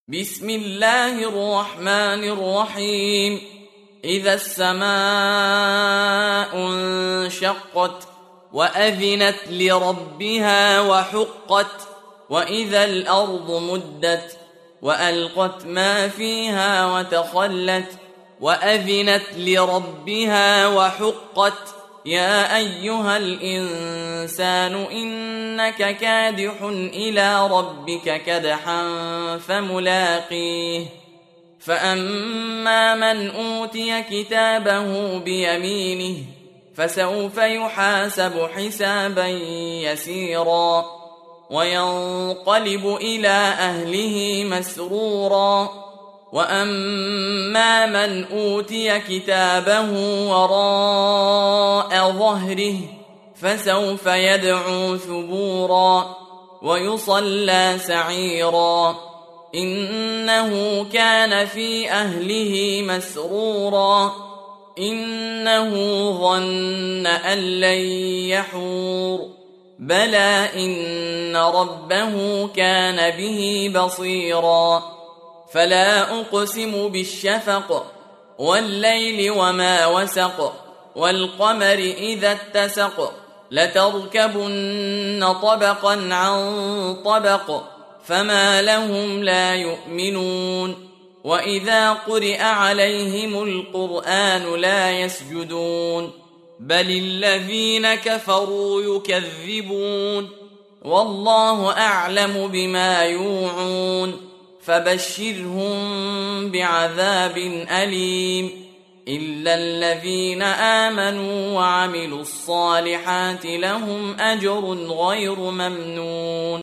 بسم الله الرحمن الرحيم إذا السماء انشقت وأذنت لربها وحقت وإذا الأرض مدت وألقت ما فيها وتخلت وأذنت لربها وحقت يا أيها الإنسان إنك كادح إلى ربك كدحا فملاقيه فأما من أوتي كتابه بيمينه فسوف يحاسب حسابا يسيرا وينقلب إلى أهله مسرورا وأما من أوتي كتابه وراء ظهره فسوف يدعو ثبورا ويصلى سعيرا إنه كان في أهله مسرورا إنه ظن أن لن يحور بلى إن ربه كان به بصيرا فلا أقسم بالشفق والليل وما وسق والقمر إذا اتسق لتركبن طبقا عن طبق فما لهم لا يؤمنون وإذا قرئ عليهم القرآن لا يسجدون بل الذين كفروا يكذبون والله أعلم بما يوعون فبشرهم بعذاب أليم إلا الذين آمنوا وعملوا الصالحات لهم أجر غير ممنون